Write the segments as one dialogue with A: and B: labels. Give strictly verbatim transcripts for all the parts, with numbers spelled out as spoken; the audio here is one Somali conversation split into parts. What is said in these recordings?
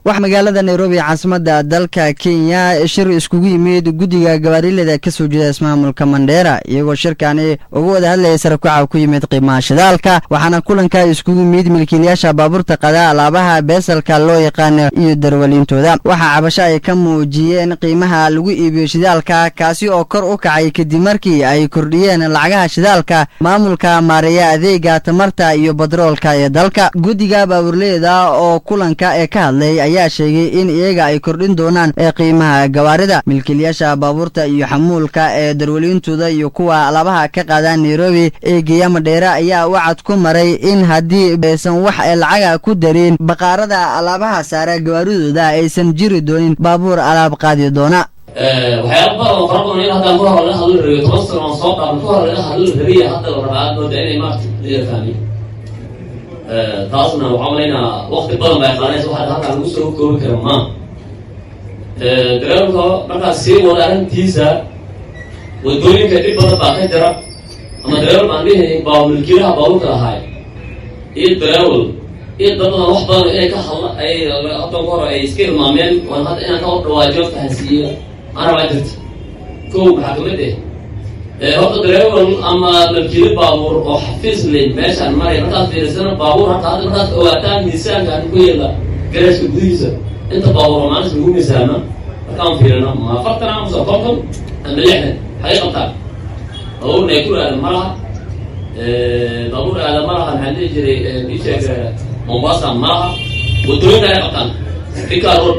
A: wax magaalada Nairobi caasimada dalka Kenya shir iskugu yimid gudiga gawaariilada ka soo jeeda ismaamulka Mandera iyagoo shirkani ugu wada hadlayay saraakiil ku yimid qiimaha shidaalka waxaana kulanka iskugu yimid milkiilayaasha baabuurta qada alaabaha beesalka loo yaqaan iyo darwaliintooda waxa cabasho ay ka muujiyeen qiimaha lagu iibiyo shidaalka kaasi oo kor u kacay kadib markii ay kordhiyeen lacagaha shidaalka maamulka maareeya adeega tamarta iyo batroolka ee dalka gudiga baabuurleeda oo kulanka ee ka hadlay ayaa sheegay in iyaga ay kordhin doonaan ee qiimaha gawaarida milkiilayaasha baabuurta iyo xamuulka ee darwaliintooda iyo kuwa alaabaha ka qaada Nairobi ee geeya Mandera ayaa wacad ku maray in hadii aysan wax lacag ku dareen baqaarada alaabaha saara gawaaridooda aysan jiri doonin baabuur alaab qaadi doona
B: waxyaabo badan oo qarqoon in hadda ku hor la hadlo riyo toban oo soo qaban ku hor la hadlo riyo hadda rabaad oo inay maartay leeyahay taasna waxa weeyna waqti badan bay qaadayso waxa halka lagu soo koobi karo ma ee dareerka marka si wada arintiisa wadooyinka dib badan baa ka jira ama dareer baan leeyahay baabuurkiilaha baabuurka ahay ee dareer ee dadka wax badan ay ka hadla ay hadda hore ay iska ilmaameen waan hadda inaan ka dhawaajo fahansiyo ana wajid ko maxkamada ee horta dareer ama milkiil baabuur oo xafiis leh meeshan maray markaad fiirsana baabuur hadda hadda markaad ogaataan miisaanka ku yeela garashka gudihiisa inta baabuur maalis lagu miisaama markaan fiirino ma fartana ama soqonkan ama lixdan hay qabtaan oo neekura malaha ee baabuur ala malaha hadii jiray bisheega Mombasa malaha wadooyinka ay qabtaan ikaarood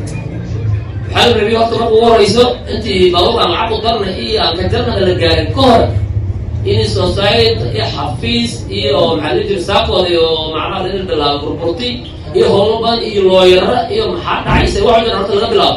B: hal review horta markuu warayso intii baabuurka lacag u darna iyo aan ka jarna la gaarin ka hor in society iyo xafiis iyo maxalli saaqooda iyo macnaha in bilaabo property iyo howlban iyo lawyer iyo maxaa dhacaysa wax weyn horta laga bilaabo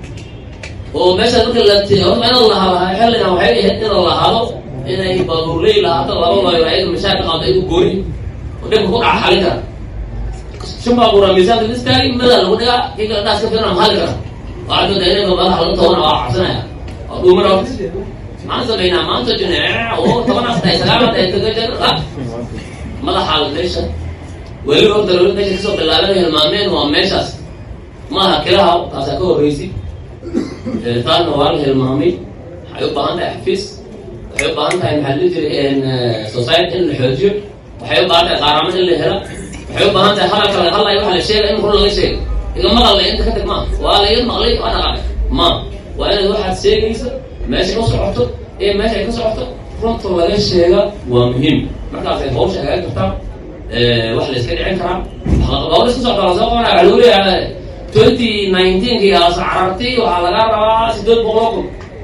B: oo meesha dadka la tiyo ma la haba xilligan waxay ahayd in la hado inay baabuur leeyahay hada laba lawyer ay mashaakil qaday u goori oo dib ku dhac xalin kara shuma bura miisaan istaagi madal lagu dhigaa iga dhaas ka fiiran hal kara وعدو دايما بقى على طول اه حسنا ومره ما زبينا ما انت جناع او طبعا اصلا سلامه تتجدد لا ما حال ليش ويلو قدروا انك تسوق بالله المامين ومشاس ما هكلها تاسكو رئيسي ثاني نوال المامي هيبقى عندها حفيز هيبقى عندها محل ان سوسايتي الحجر وهيبقى عندها غرامه اللي هنا هيبقى عندها خلق الله يروح على الشيء لانه كله شيء إذا ما قال لي أنت كتب ما ولا يضمن لي وأنا قاعد ما وأنا واحد سيجلس ماشي نص عطه إيه ماشي نص عطه فرنت ولا شيء ومهم مركز في فوش حاجات بتاع واحد يسكت عين كرام بقول لسه صار رزاق وأنا علولي على ألفين وتسعتاشر كي أسعرتي وعلى جرا سدود بقولكم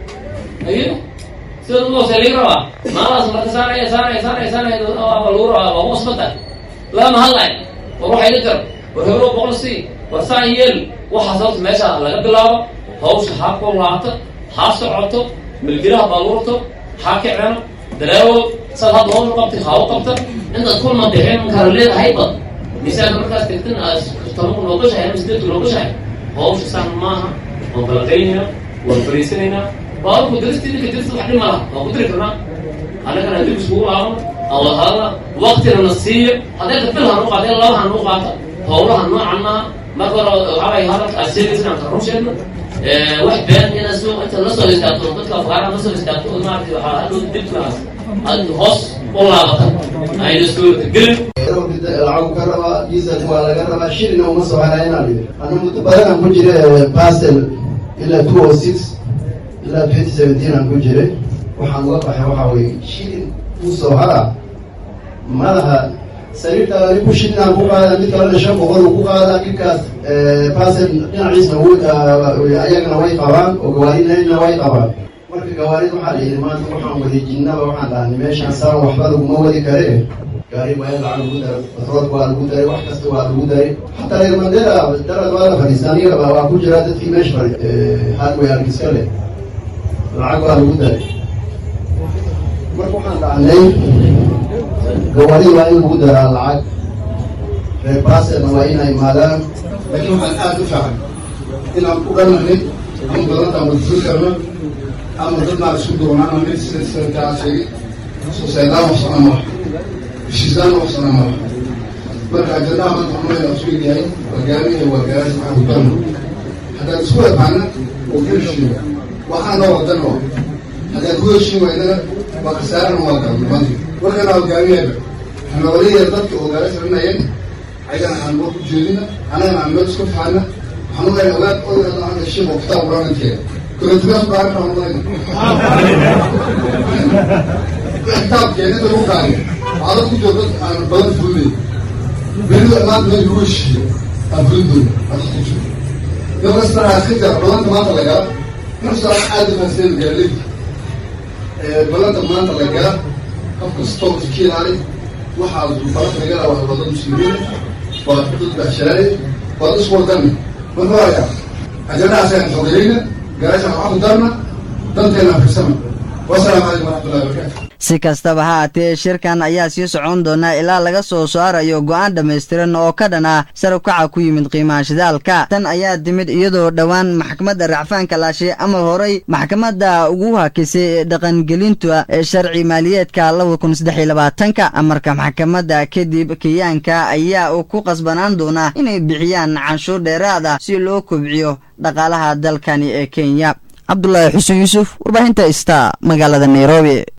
B: أيوه سدود بقول سليرة ما لازم تسارع سارع سارع سارع أولورا ومصمتة لا ما هلا وروح يذكر وهو بقول سي وسائل وحصلت ماشي على قبلها هوش حق ولاعته حاصل عطه بالجراه بالورته حاكي عنه دراو صلاه هون قبتي خاو قبته انت تكون مدحين كارلين هيبط مثال مركز تكتن تمام لوقش هي مسدت لوقش هوش سماها وبلغينا والفريسينا بارك درستي اللي درست واحد ما وقدرتنا انا كان عندي اسبوع او هذا وقت النصيه هذا كلها نقطه هذه الله نقطه هولها نوع عنها ما قالوا عاي هذا السيريس نعم تروشن واحد بين هنا سوق انت نصل استاذ تطلع فقره نصل استاذ ما اعرف هذا الدب كلاس هذا هوس والله بطل هاي السوق تقل
C: العو كربا يزد ولا كربا شيلنا ومصر على هنا انا متبرنا كنجري باسل الى مئتين وستة الى ألفين وسبعتاشر انا كنجري waxaan waxa waxa way shilin u soo hara malaha سريرتا يبو شدنا بوقا مثل أنا شاب وقول بوقا كيكاس فاسل نعيس نقول أيقنا واي قوان وقوارينا هنا واي قوان مرك قوارين وحالي ما تروحون ودي جنة وحنا لأن ماشي عصار وحفظ ومودي كريه قاري ما يلعب الجودة بطرود والجودة وحكست والجودة حتى لو من درا درا دوالة فلسطينية وأكو جرادة في مشفر هاد ويا الكسكلة العقوة والجودة مرك وحنا لأن قوالي وين بودر العاد رباس النوائين إمالا لكن عن آدم فعل إن أقول من أم بدرت أم الذكر أم بدرنا السودان أم من سلسلة كاسي سوسيدا وصنما شيزان وصنما بركة جدا من عمري رسول الله
D: وقامي وقاس معه الدم هذا الأسبوع معنا وكل شيء وحنا وطننا هذا كل شيء وإذا وخسارة وواقع بالبنك وكان وقامي هذا أنا ولي الضبط وقاس عنا ين عيدا عن موت جودنا أنا عن موت سكوت حالنا حنو غير أولاد أول هذا عند الشيء وقتها ورانك كنت تبغى بعرف عن الله كتاب يعني ده هو كان هذا كله جد عن بلد فلي بينو الأمام ما يروش أبردون يوم أسمع أخيرا بلد ما تلاقى نفس الحاجة مثل قال لي بلد ما تلاقى كم ستوك كتير عليه واحد بلد رجال واحد بلد مسلمين واحد بلد بشري واحد اسمه دمي من هو يا أجمع عشان حضرينا قالش عن دارنا دنتنا في السماء والسلام عليكم ورحمة الله وبركاته.
A: si kastaba ha haatee shirkan ayaa sii socon doona ilaa laga soo saarayo go'aan dhammaystiran oo ka dhan ah sare u kaca ku yimid qiimaha shidaalka tan ayaa dimid iyadoo dhowaan maxkamadda racfaanka laashay ama horay maxkamadda ugu hakisay dhaqangelinta ee sharci maaliyeedka laba kun saddex iyo labaatanka amarka maxkamadda kadib kiyaanka ayaa uu ku qasbanaan doona inay bixiyaan canshuur dheeraad ah si loo kobciyo dhaqaalaha dalkani ee Kenya. Abdullahi Xuseen Yusuf warbaahinta Star magaalada Nairobi.